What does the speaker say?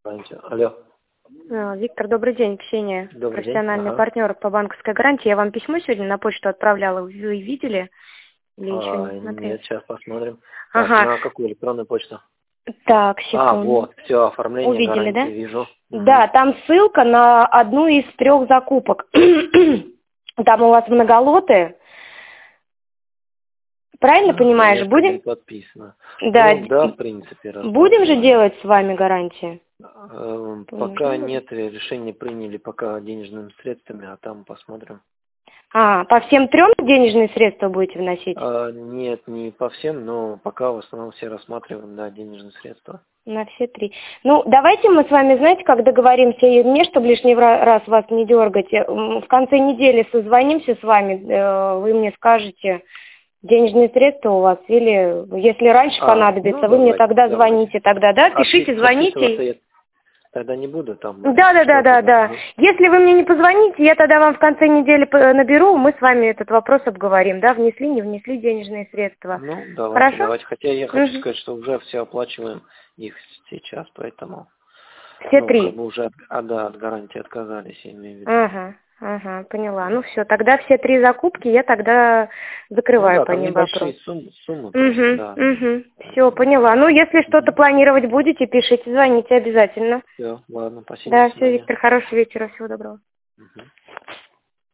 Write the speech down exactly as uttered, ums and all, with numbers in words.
Алло. А, Виктор, добрый день, Ксения, Добрый день. профессиональный Ага. партнер по банковской гарантии. Я вам письмо сегодня на почту отправляла, вы видели или еще А, не смотрели? нет, сейчас посмотрим. Так, Ага, на какую электронную почту? так, А, секунду. вот, все, оформление Увидели, гарантии да? вижу. Да, Мгм. там ссылка на одну из трех закупок. Там у вас многолоты. Правильно А, понимаешь? заявка не Будем? подписана. Да, Ну, д- да, в принципе, будем же рассматриваем. делать с вами гарантии? Эм, Пока Нужно будет. нет, решение приняли пока денежными средствами, а там посмотрим. А, по всем трем денежные средства будете вносить? А, нет, не по всем, но пока в основном все рассматриваем, да, денежные средства. На все три. Ну, давайте мы с вами, знаете, как договоримся, и мне, чтобы лишний ра- раз вас не дергать, э, м, в конце недели созвонимся с вами, э, вы мне скажете, денежные средства у вас, или если раньше А, ну понадобится, вы мне давайте, тогда давайте. звоните, тогда, да, пишите, Отпис- отписываться звоните. я тогда не буду, там, Да, если да, да, что, да, тогда. да. Мгм. Если вы мне не позвоните, я тогда вам в конце недели п- наберу, мы с вами этот вопрос обговорим, да, внесли, не внесли денежные средства. Ну, давайте, Хорошо? давайте. Хотя я хочу Мгм. сказать, что уже все оплачиваем их сейчас, поэтому, Все ну, как три. бы уже от, а, да, от гарантии отказались, я имею в виду. Ага, ага, поняла. Ну все, тогда все три закупки я тогда Ну закрываю да, по там ним вопрос. небольшие суммы, суммы просто, Угу, да. угу. Все, Поэтому. поняла. Ну, если что-то планировать будете, пишите, звоните обязательно. Все, ладно, спасибо, до Да, все, свидания. Виктор, хорошего вечера, всего доброго. Мгм.